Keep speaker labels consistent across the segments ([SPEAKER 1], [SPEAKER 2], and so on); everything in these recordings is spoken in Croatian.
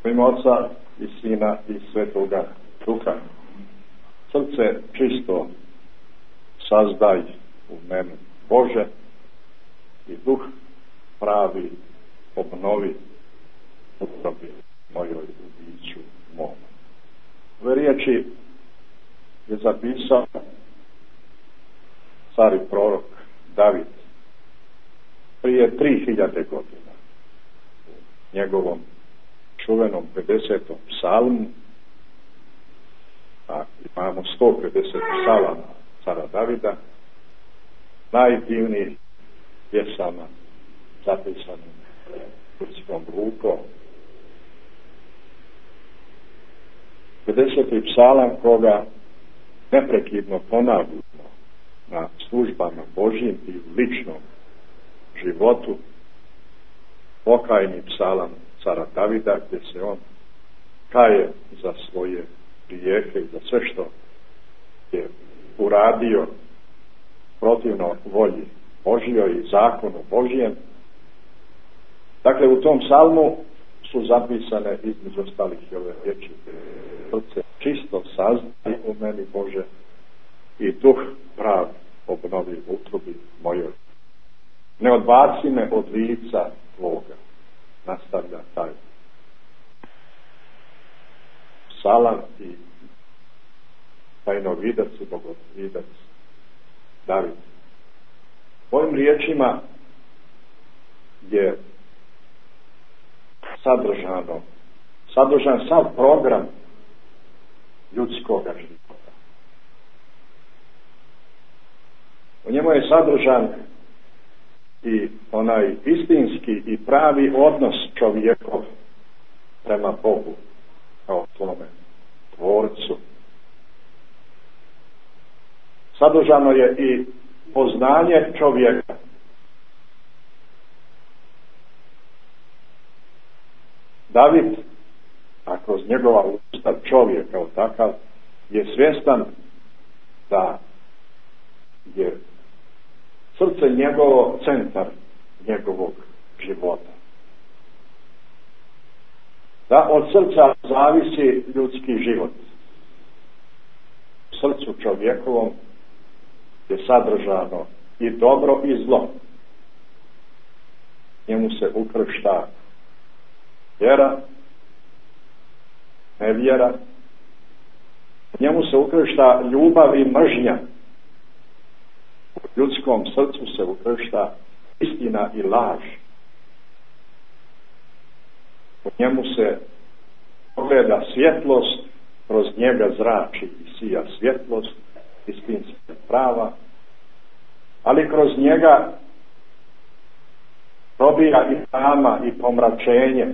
[SPEAKER 1] U ime Oca i Sina i Svetoga Duha. Srce čisto sazdaj u meni, Bože, i duh pravi obnovi u utrobi mojoj, u biću mom. Ove riječi je zapisao car i prorok David prije 3000 godina u njegovom čuvenom 50. psalmu, a imamo 150 psalama cara Davida, najdivnijih pjesama zapisanim ljudskom rukom. 50. psalam koga neprekidno ponavljamo na službama Božjim i u ličnom životu, pokajni psalam cara Davida, gdje se on kaje za svoje grijehe i za sve što je uradio protivno volji Božjoj i zakonu Božjem. Dakle, u tom psalmu su zapisane između ostalih i ove riječi: srce čisto sazdaj u meni, Bože, i duh prav obnovi u utrobi mojoj. Ne odbaci me od lica Tvoga, nastavlja taj psalam i tajnovidac i bogovidac David. Ovim riječima je sadržan sav program ljudskog života. U njemu je sadržan i onaj istinski i pravi odnos čovjekov prema Bogu kao svome tvorcu. Sadržano je i poznanje čovjeka. David, a kroz njegova usta čovjek kao takav, je svjestan da je srce njegovo centar njegovog života. Da od srca zavisi ljudski život. U srcu čovjekovom je sadržano i dobro i zlo. Njemu se ukršta vjera, nevjera. Njemu se ukršta ljubav i mržnja. U ljudskom srcu se ukršta istina i laž. U njemu se pogleda svjetlost, kroz njega zrači i sija svjetlost, istinska prava, ali kroz njega probija i tama i pomračenje.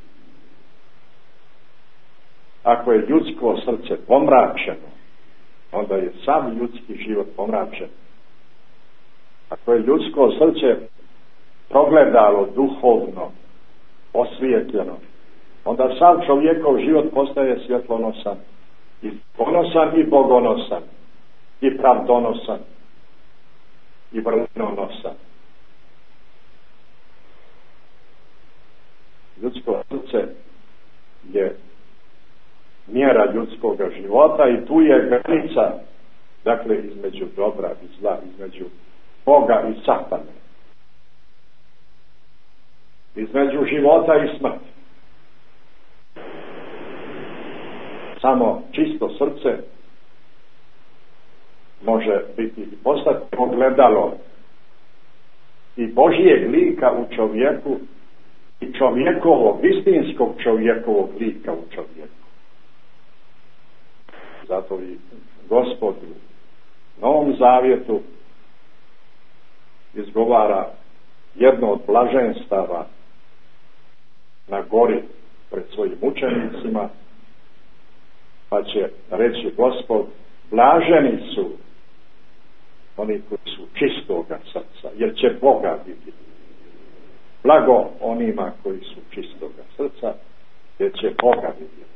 [SPEAKER 1] Ako je ljudsko srce pomračeno, onda je sam ljudski život pomračen. Ako je ljudsko srce progledalo duhovno, osvijetljeno, onda sam čovjekov život postaje svjetlonosan i ponosan i bogonosan i pravdonosan i vrlinonosan. Ljudsko srce je mjera ljudskog života i tu je granica, dakle, između dobra i zla, između Boga i satane, između života i smrti. Samo čisto srce može biti i postati ogledalo i Božijeg lika u čovjeku i čovjekovog, istinskog čovjekovog lika u čovjeku. Zato i Gospod u Novom Zavjetu izgovara jedno od blaženstava na gori pred svojim učenicima, pa će reći Gospod: blaženi su oni koji su čistoga srca, jer će Boga vidjeti. Blago onima koji su čistoga srca, jer će Boga vidjeti.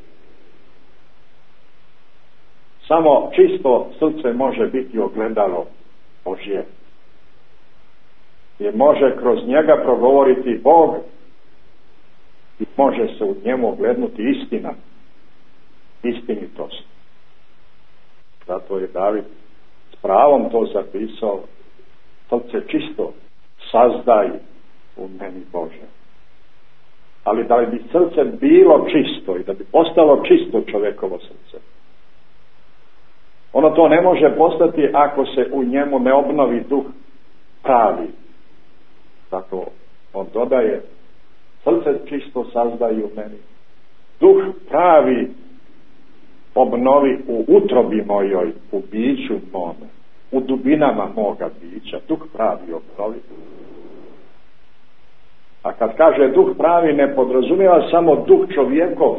[SPEAKER 1] Samo čisto srce može biti ogledalo Božje, jer može kroz njega progovoriti Bog i može se u njemu oglednuti istina, istinitost. Zato je David s pravom to zapisao: srce čisto sazdaj u meni, Bože. Ali da bi srce bilo čisto i da bi postalo čisto čovjekovo srce, ono to ne može postati ako se u njemu ne obnovi duh pravi. Zato on dodaje: srce čisto sazdaj u meni, duh pravi obnovi u utrobi mojoj, u biću mome, u dubinama moga bića, duh pravi obnovi. A kad kaže duh pravi, ne podrazumijeva samo duh čovjekov,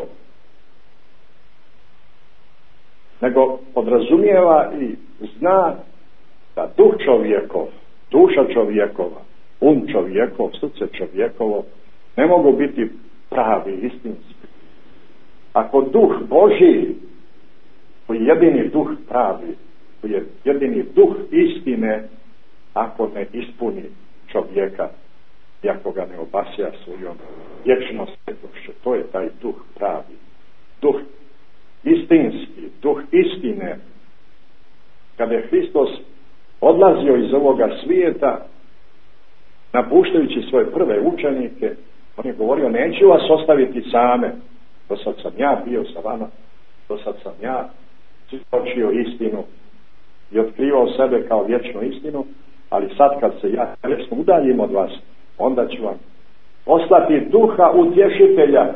[SPEAKER 1] nego podrazumijeva i zna da duh čovjekov, duša čovjekova, čovjekov, srce čovjekovo ne mogu biti pravi, istinski. Ako duh Božji, koji je jedini duh pravi, koji je jedini duh istine, ako ne ispuni čovjeka i ako ga ne obasja svojom vječnom svjetlošću, to je taj duh pravi, duh istinski, duh istine. Kada je Hristos odlazio iz ovoga svijeta, napuštajući svoje prve učenike, on je govorio: neću vas ostaviti same, do sad sam ja bio sa vama, do sad sam ja svjedočio istinu i otkrivao sebe kao vječnu istinu, ali sad kad se ja vječno udaljim od vas, onda ću vam poslati duha utješitelja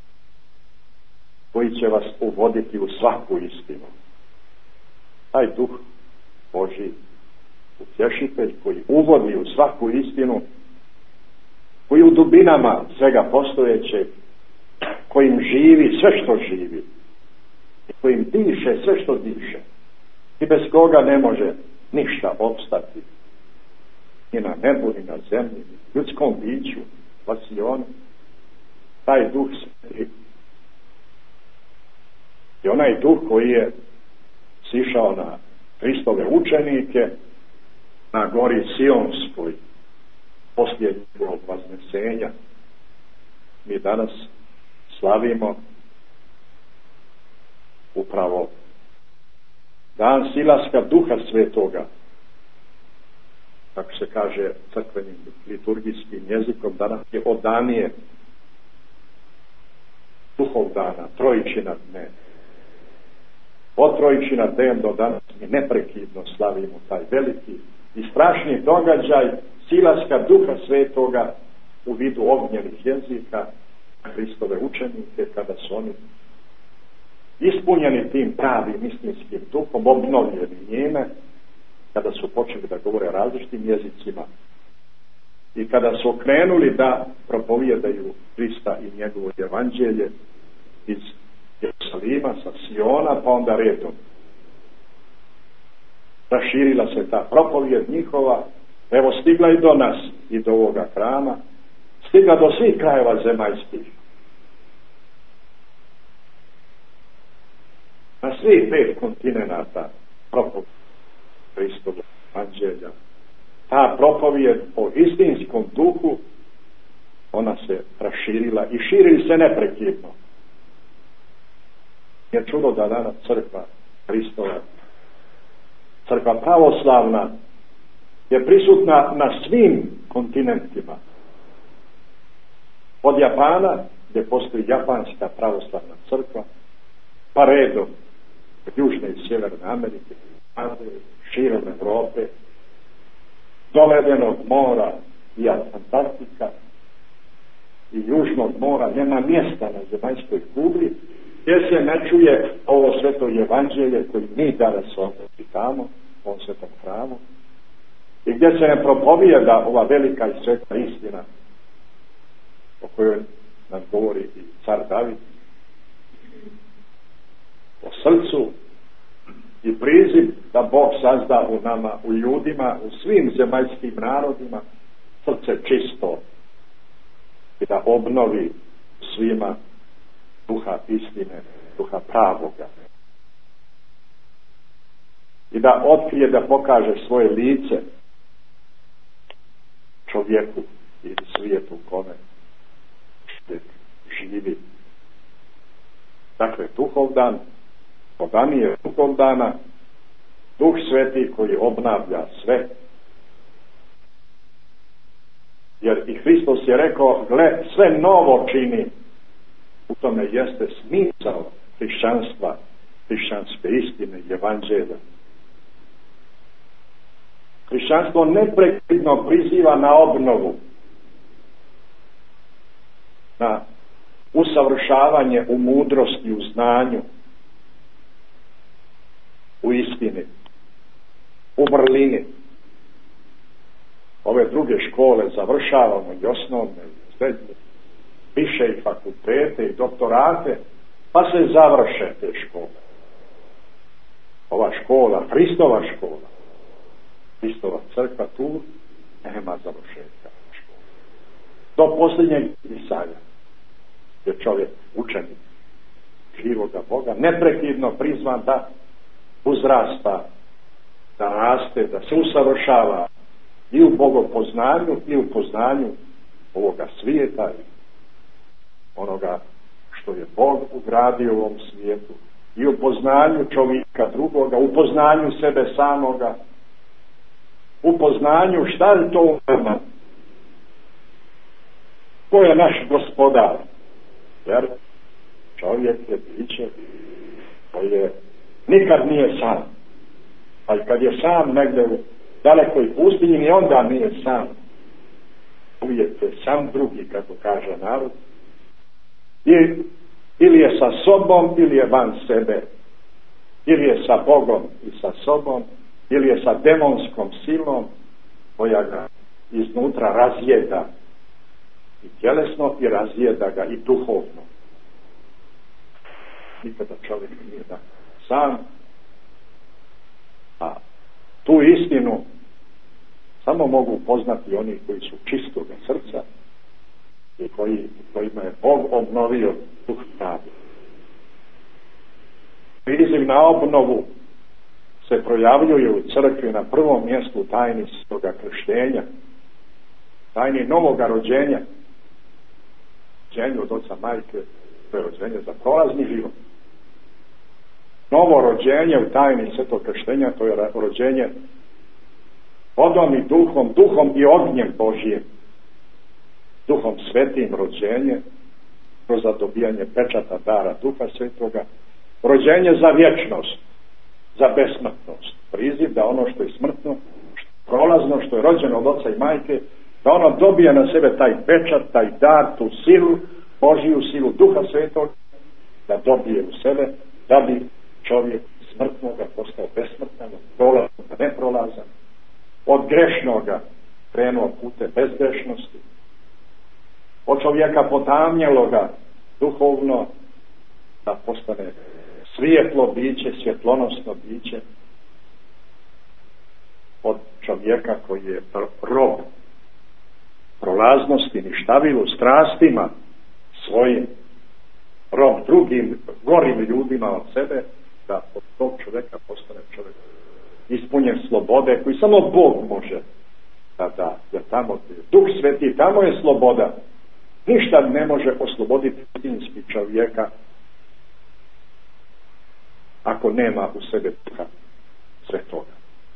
[SPEAKER 1] koji će vas uvoditi u svaku istinu. Taj duh Božji, utješitelj koji uvodi u svaku istinu, koji u dubinama svega postojećeg, kojim živi sve što živi i kojim diše sve što diše i bez koga ne može ništa opstati, ni na nebu, ni na zemlji, ni ljudskom biću, vasionu. Taj duh sveti i onaj duh koji je sišao na Hristove učenike na gori Sionskoj poslije njegovog vaznesenja. Mi danas slavimo upravo dan silaska Duha Svetoga, kako se kaže crkvenim liturgijskim jezikom. Danas je odanije Duhov dana, Trojičina dne. Od Trojičina den do danas mi neprekidno slavimo taj veliki i strašni događaj silaska Duha Svetoga u vidu ognjenih jezika na Hristove učenike, kada su oni ispunjeni tim pravim istinskim duhom, obnovljeni njime, kada su počeli da govore različitim jezicima i kada su krenuli da propovijedaju Hrista i njegovo evanđelje iz Jerusalima, sa Siona, pa onda redom. Raširila se ta propovijed njihova, evo stigla i do nas i do ovoga hrama, stigla do svih krajeva zemaljskih. Na svih 5 kontinenata propovijed Hristovog evanđelja. Ta propovijed o istinskom duhu, ona se raširila i širi se neprekidno. Je čudo da danas crkva Hristova, crkva pravoslavna, je prisutna na svim kontinentima. Od Japana, gdje postoji japanska pravoslavna crkva, pa redom Južne i Sjeverne Amerike, širom Evrope, do Ledenog mora i Antarktika i Južnog mora, nema mjesta na zemaljskoj kugli gdje se ne čuje ovo sveto evanđelje koji mi danas ovdje čitamo u ovom svetom hramu i gdje se ne propovijeda ova velika i sveta istina o kojoj nam govori i car David, o srcu i priziv da Bog sazda u nama, u ljudima, u svim zemaljskim narodima srce čisto i da obnovi svima duha istine, duha pravoga i da otkrije, da pokaže svoje lice čovjeku i svijetu u kome živi. Dakle, Duhovdan, podanije Duhovdana, Duh Sveti koji obnavlja sve. Jer i Hristos je rekao, gle, sve novo čini. U tome jeste smisao hrišćanstva, hrišćanske istine i evanđelja. Hrišćanstvo neprekidno priziva na obnovu, na usavršavanje u mudrosti, u znanju, u istini, u vrlini. Ove druge škole završavamo, i osnovne, i srednje, više i fakultete i doktorate, pa se završe te škole. Ova škola, Hristova škola, Hristova crkva, tu nema završetka škola. Do posljednjeg Isaja je čovjek učenik živoga Boga, neprekidno prizvan da uzrasta, da raste, da se usavršava i u bogopoznanju i u poznanju ovoga svijeta i onoga što je Bog ugradio u ovom svijetu, i u poznanju čovjeka drugoga, u poznanju sebe samoga, u poznanju šta je to u nama, ko je naš gospodar. Jer čovjek je biće koje nikad nije sam, a i kad je sam negdje u dalekoj pustinji, ni onda nije sam, uvijek je sam drugi, kako kaže narod, ili je sa sobom ili je van sebe, ili je sa Bogom i sa sobom, ili je sa demonskom silom koja ga iznutra razjeda i tjelesno i razjeda ga i duhovno. Nikada čovjek nije da sam, a tu istinu samo mogu poznati oni koji su čistoga srca i kojima je Bog obnovio duh pravde. Priziv na obnovu se projavljuje u crkvi na prvom mjestu tajni svoga krštenja, tajni novoga rođenja, rođenje od oca majke, to je rođenje za prolazni život. Novo rođenje u tajni svetog krštenja, to je rođenje vodom i duhom i ognjem Božijim, duhom svetim rođenje, kroz zadobijanje pečata dara duha svetoga, rođenje za vječnost, za besmrtnost, priziv da ono što je smrtno, što je prolazno, što je rođeno od oca i majke, da ono dobije na sebe taj pečat, taj dar, tu silu, Božiju silu duha svetog, da dobije u sebe, da bi čovjek smrtnoga postao besmrtnog, prolaznog neprolazan, od grešnoga krenuo pute bezgrešnosti, od čovjeka potamnjeloga duhovno da postane svijetlo biće, svjetlonosno biće, od čovjeka koji je rob prolaznosti, ništavilu, strastima svojim, rob drugim gorim ljudima od sebe, da od tog čovjeka postane čovjek ispunjen slobode koji samo Bog može da da, jer tamo je Duh Sveti, tamo je sloboda. Ništa ne može osloboditi istinski čovjeka ako nema u sebe Duha Svetoga.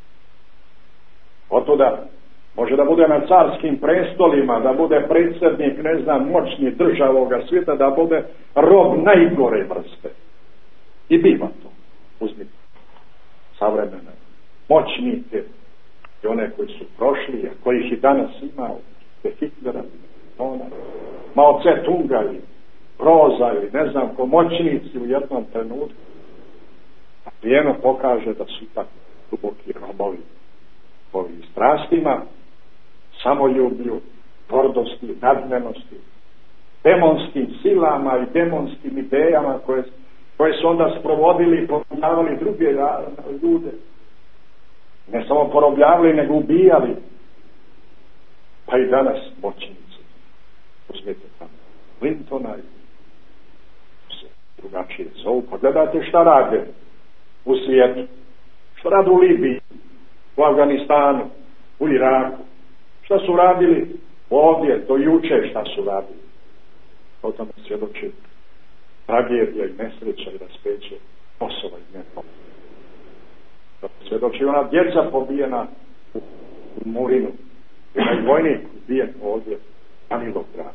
[SPEAKER 1] Otuda može da bude na carskim prestolima, da bude predsjednik, ne znam, moćni državoga svijeta, da bude rob najgore vrste. I biva to. Uzmite savremene moćnike i one koji su prošli, a kojih i danas ima, te Hitlera, Mao Tse-tunga ili Broza ili ne znam ko, moćnici u jednom trenutku, a vrijeme pokaže da su ipak duboki robovi ovim strastima, samoljublju, gordosti, nadmenosti, demonskim silama i demonskim idejama koje su onda sprovodili i porobljavali druge ljude. Ne samo porobljavali, nego ubijali. Pa i danas moćnici. Uzmite tamo Clintona i drugačije zovu. Pa gledajte šta rade u svijetu. Šta rade u Libiji, u Afganistanu, u Iraku. Šta su radili ovdje, do juče šta su radili. O tome svjedoči tragedija i nesreća i raspeće Kosova i Metohije. To svjedoči ona djeca pobijena u Murinu, onaj vojnik ubijen ovdje Danilov grad.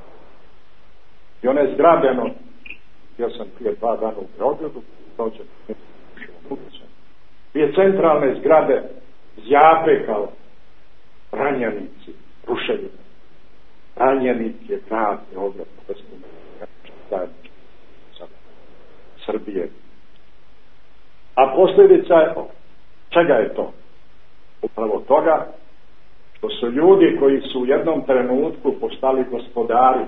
[SPEAKER 1] I ono je zgrabljeno, bio sam prije 2 dana u Beogradu, dođem dvije centralne zgrade zjape kao ranjenici, ruševine. Ranjenik je grad Beograd, zajednički Srbije. A posljedica je, čega je to? Upravo toga što su ljudi koji su u jednom trenutku postali gospodari,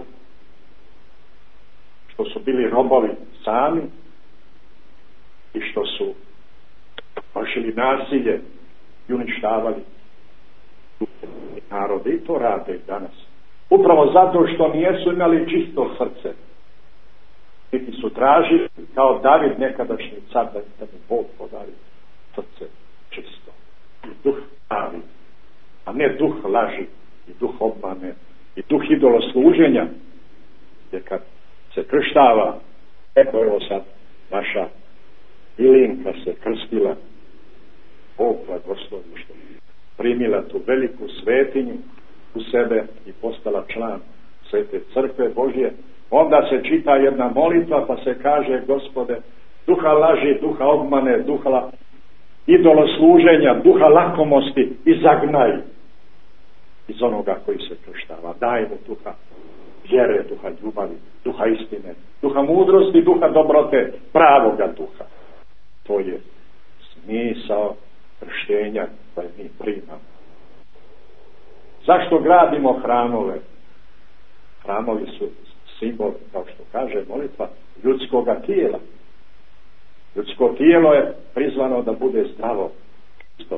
[SPEAKER 1] što su bili robovi sami i što su vršili nasilje i uništavali narode, i to rade i danas. Upravo zato što nijesu imali čisto srce, niti su tražili kao David nekadašnji car da mi Bog podari srce čisto i duh pravi, a ne duh laži i duh obmane i duh idolosluženja, jer kad se krštava, evo sad naša Ilinka se krstila, Bog blagoslovi što primila tu veliku svetinju u sebe i postala član Svete crkve Božje. Onda se čita jedna molitva pa se kaže: Gospode, duha laži, duha obmane, duha idolosluženja, duha lakomosti izagnaj iz onoga koji se krštava. Daj mu duha vjere, duha ljubavi, duha istine, duha mudrosti, duha dobrote, pravoga duha. To je smisao krštenja koje mi primamo. Zašto gradimo hramove? Hramovi su simbol, kao što kaže molitva, ljudskoga tijela. Ljudsko tijelo je prizvano da bude zdravo, čisto.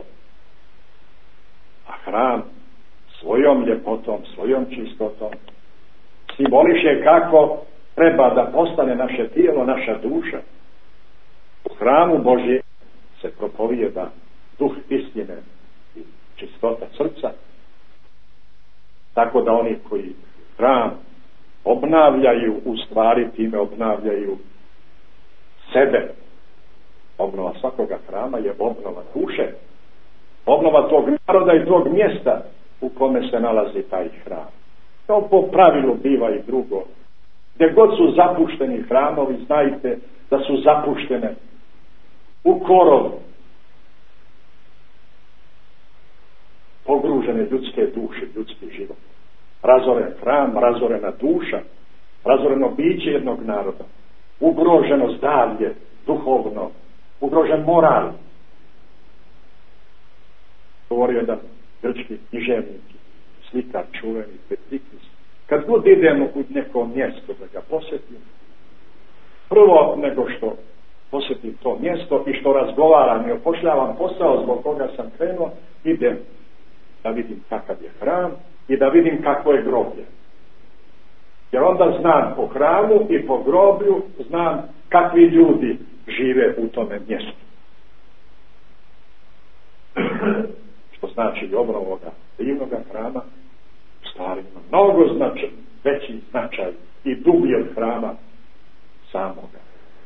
[SPEAKER 1] A hram svojom ljepotom, svojom čistotom simboliše kako treba da postane naše tijelo, naša duša. U hramu Božje se propovijeda duh istine i čistota srca, tako da oni koji hram obnavljaju, u stvari time obnavljaju sebe. Obnova svakoga hrama je obnova duše, obnova tog naroda i tog mjesta u kome se nalazi taj hram. To po pravilu biva i drugo. Gdje god su zapušteni hramovi, znajte da su zapuštene u korov pogružene ljudske duše, ljudski život. Razoren hram, razorena duša, razoreno biće jednog naroda, ugroženo zdravlje, duhovno, ugrožen moral. Govorio jedan grčki književnik, slikar čuveni Petrikis. Kad god idemo u neko mjesto da ga posjetim, prvo nego što posjetim to mjesto i što razgovaram i opošljavam posao zbog koga sam krenuo, idem da vidim kakav je hram i da vidim kakvo je groblje. Jer onda znam po hramu i po groblju, znam kakvi ljudi žive u tome mjestu. Što znači i obnova ovoga divnoga hrama u stvari ima mnogo značaj, veći značaj i dublji od hrama samoga.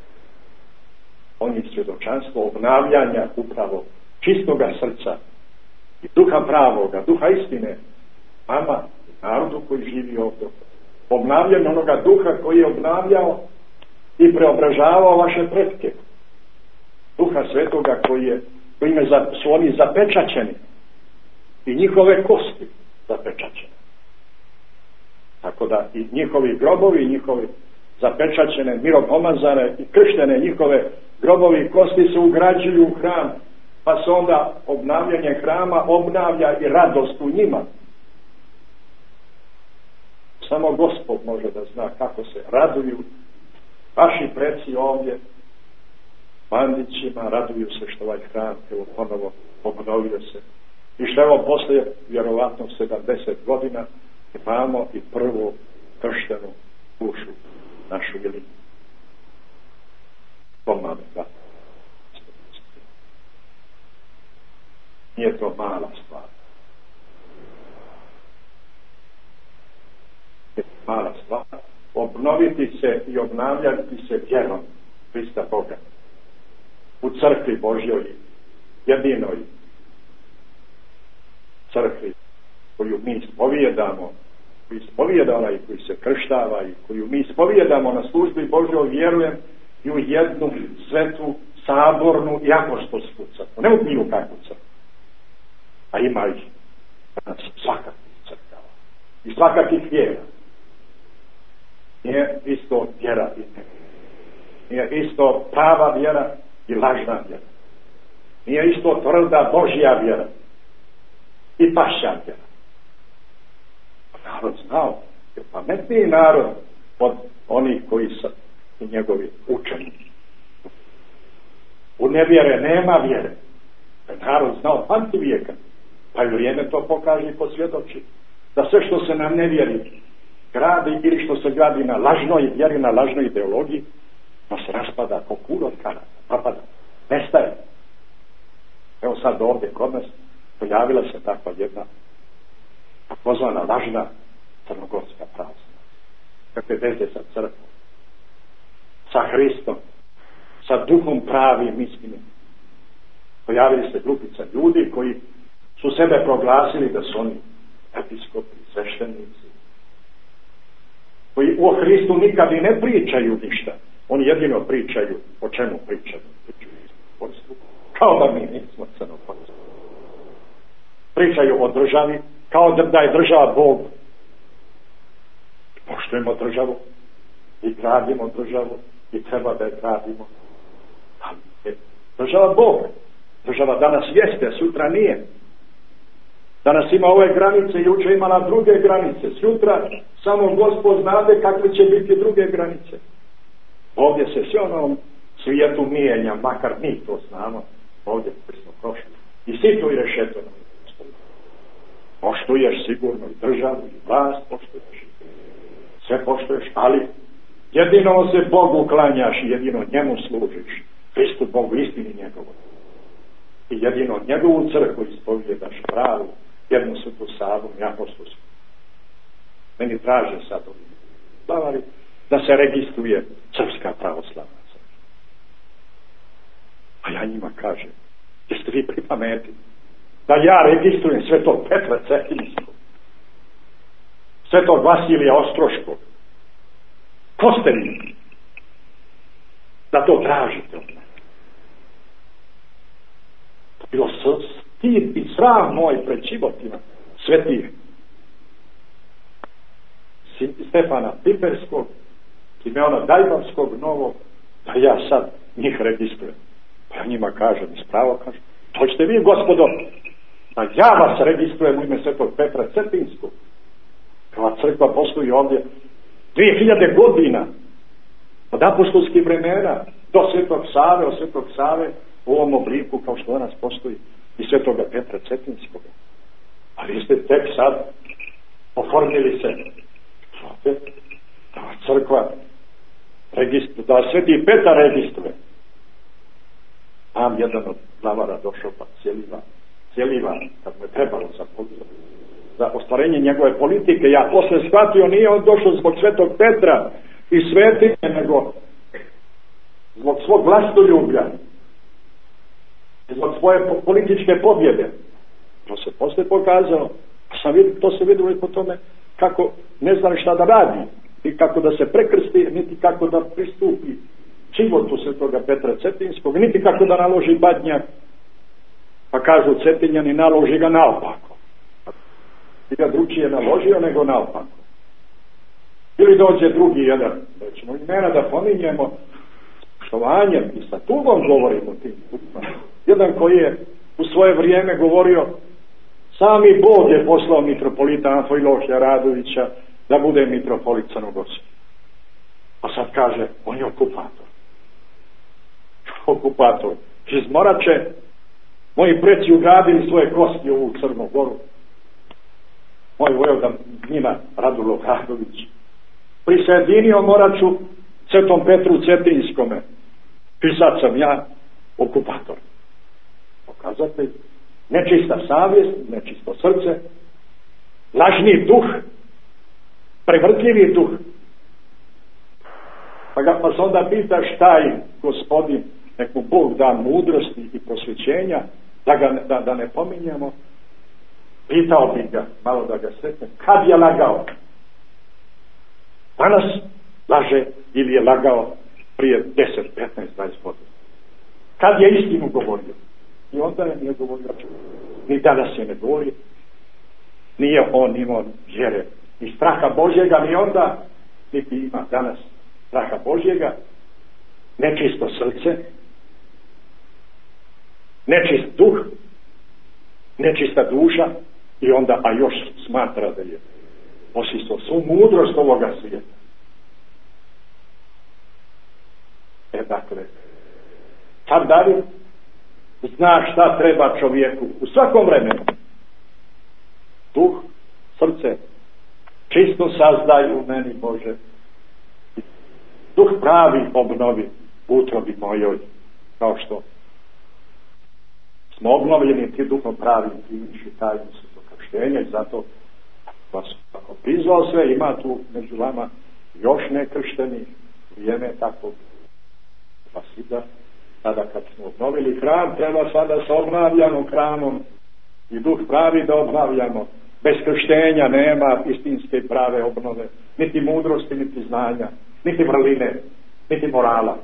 [SPEAKER 1] On je svjedočanstvo obnavljanja upravo čistoga srca i duha pravoga, duha istine, nama i narodu koji živi ovdje. Obnavljanje onoga duha koji je obnavljao i preobražavao vaše pretke. Duha svetoga kojime su oni zapečaćeni i njihove kosti zapečaćene. Tako da i njihovi grobovi, njihovi zapečaćene, miropomazane i krštene njihove grobovi i kosti se ugrađuju u hram, pa se onda obnavljanje hrama obnavlja i radost u njima. Samo Gospod može da zna kako se raduju vaši preci ovdje, Bandićima, raduju se što ovaj hram evo ponovo obnovio se. I što evo poslije vjerovatno 70 godina imamo i prvu krštenu dušu našu ili pomame. Nije to mala stvar. Mala stvar obnoviti se i obnavljati se vjerom Krista Boga u crkvi Božjoj, jedinoj crkvi koju mi ispovijedamo, koji ispovijeda onaj koji se krštava i koju mi ispovijedamo na službi Božjoj, vjerujem i u jednu svetu, sabornu i apostolsku crkvu, ne u bilo kakvu crkvu, a ima ih svakakvih crkava i svakakih vjera. Nije isto vjera i ne. Nije isto prava vjera i lažna vjera. Nije isto tvrda Božja vjera i pašća vjera. Narod znao, je pametniji narod od onih koji su njegovi učeni. U nevjere nema vjere. Narod znao pamti vijeka. Pa i vrijeme to pokaže i posvjedoči. Da sve što se nam ne vjeri gradi ili što se gradi na lažnoj vjeri, na lažnoj ideologiji, da se raspada ko kula od karata, propada, nestaje. Evo sad ovdje kod nas pojavila se takva jedna takozvana lažna crnogorska pravoslavna. Kakve veze sa crkvom, sa Hristom, sa duhom pravim istinom. Pojavili se grupica ljudi koji su sebe proglasili da su oni episkopi, sveštenici, koji o Hristu nikad i ne pričaju ništa. Oni jedino pričaju, o čemu pričaju? Kao da mi nismo crnogorci. Pričaju o državi, kao da je država Bog. Poštujemo državu i gradimo državu i treba da je gradimo. Ali je država Bog. Država danas jeste, sutra nije. Danas ima ove granice, juče imala druge granice. Sutra samo Gospod znade kakve će biti druge granice. Ovdje se sve onom svijetu mijenja, makar mi to znamo. Ovdje smo prošli. I situ i rešeto nam poštuješ sigurno i državu i vlast poštuješ. Sve poštuješ, ali jedino se Bogu klanjaš i jedino njemu služiš. Hristu Bogu istini njegovu. I jedino njegovu crkvu ispovjedaš pravu, jednu svetu sabu i apostolsku. Meni traže sad ovdje da se registruje Srpska pravoslavna crkva. A ja njima kažem, jeste vi pri pameti da ja registrujem Svetog Petra Cetinskog, Svetog Vasilija Ostroškog? Ko ste vi da to tražite od mene? To bilo stid i sram moj pred životima svetih Stefana Piperskog, Simeona Dajbavskog Novog, da ja sad njih registrujem. Pa ja njima kažem, ispravo kažem, hoćete vi, gospodo, da ja vas registrujem u ime Svetog Petra Cetinskog? Ova crkva postoji ovdje 2000 godina, od apostolskih vremena do Svetog Save, od Svetog Save u ovom obliku kao što danas postoji i Svetoga Petra Cetinskog. Ali vi ste tek sad oformili se da crkva da Sveti Petar registruje. Tam jedan od glavara došao pa cijeliva kad mu je trebalo za ostvarenje njegove politike. Ja posle shvatio, nije on došao zbog Svetog Petra i svetinje, nego zbog svog vlastoljublja i zbog svoje političke pobjede. To se posle pokazalo. To se vidjelo i po tome kako ne znam šta da radi, i kako da se prekrsti, niti kako da pristupi životu Svetoga Petra Cetinskog, niti kako da naloži badnjak, pa kažu Cetinjani, naloži ga naopako. I ga drugčije naložio nego naopako. Ili dođe drugi jedan, da ćemo imena da pominjemo, poštovanjem i sa tugom govorimo tim stupima. Jedan koji je u svoje vrijeme govorio, sami Bog je poslao mitropolita Amfilohija Radovića da bude mitropolit crnogorski. A sad kaže, on je okupator. Okupator. Iz Morače moji preci ugradili svoje kosti u ovu Crnu Goru. Moj vojvoda njima Radulo Radović prisjedinio Moraču Svetom Petru Cetinskome. I sad sam ja okupator. Pokazatelj, nečista savjest, nečisto srce, lažni duh, prevrtljivi duh, Pa se onda pita šta im Gospodin, nek mu Bog da mudrosti i prosvećenja, da ne pominjemo. Pitao bi ga, malo da ga sretne, kad je lagao? Danas laže ili je lagao prije 10, 15, 20 godina? Kad je istinu govorio? I onda je nije govorio. Ni danas je ne govori. Nije on imao vjere ni straha Božjega, ni onda, niti ima danas straha Božjega, nečisto srce, nečist duh, nečista duša, i onda, a još smatra da je posistao svu mudrost ovoga svijeta. Dakle, sad David zna šta treba čovjeku u svakom vremenu. Duh, srce, čisto sazdaj u meni, Bože. Duh pravi obnovi u utrobi mojoj, kao što smo obnovljeni ti duhom pravi i viši tajnicu do krštenja, i zato vas ako prizvao sve, ima tu među vama još nekršteni, vrijeme tako pa si da sada kad smo obnovili hram, treba sada sa obnavljanom hramom i duh pravi da obnavljamo. Bez krštenja nema istinske prave obnove, niti mudrosti, niti znanja, niti vrline, niti morala.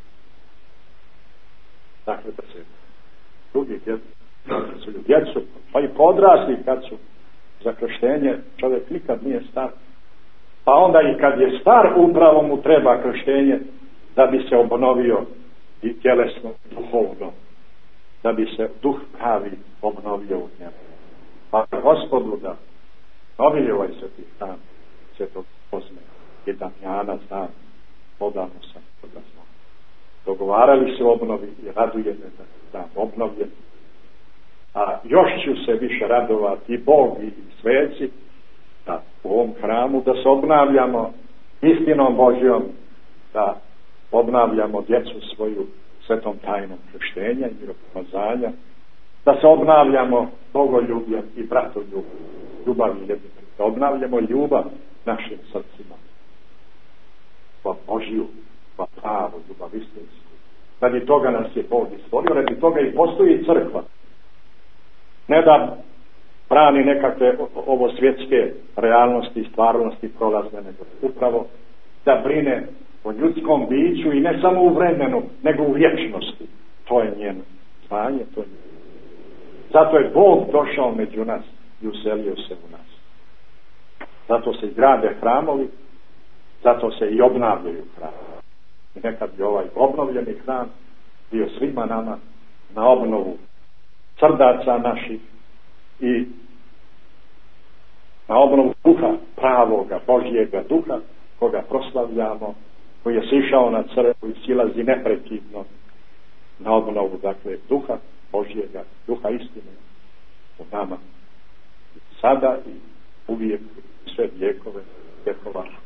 [SPEAKER 1] Dakle, da se drugi djecu, pa i podrasli kad su za krštenje, čovjek nikad nije star. Pa onda i kad je star, upravo mu treba krštenje da bi se obnovio i tjelesno, duhovno, da bi se duh pravi obnovio u njemu. Pa Gospodu da novili ovaj sveti hram Svetog Kozme i Damjana, znam, odavno sam toga znao. Dogovarali se obnovi i raduje me da obnovljen. A još ću se više radovati i Bog i sveci da u ovom hramu da se obnavljamo istinom Božjom, da obnavljamo djecu svoju svetom tajnom krštenja i miropomazanja, da se obnavljamo bogoljubljem i bratoljubljem, ljubavi jednim, da obnavljamo ljubav našim srcima, pa Božju, pa pravu ljubav istinsku. Radi toga nas je Bog stvorio, radi toga i postoji crkva. Ne da brani nekakve ovo svjetske realnosti i stvarnosti prolazne, nego upravo da brine o ljudskom biću i ne samo u vremenu, nego u vječnosti. To je njeno zvanje, to je njeno. Zato je Bog došao među nas i uselio se u nas. Zato se grade hramovi, zato se i obnavljaju hramovi. I nekad bi ovaj obnovljeni hram bio svima nama na obnovu srdaca naših i na obnovu duha pravoga, Božjega duha, koga proslavljamo, koji je sišao na crkvu i silazi neprekidno na obnovu, dakle, duha Božjega, duha istine u nama sada i uvijek sve vjekova.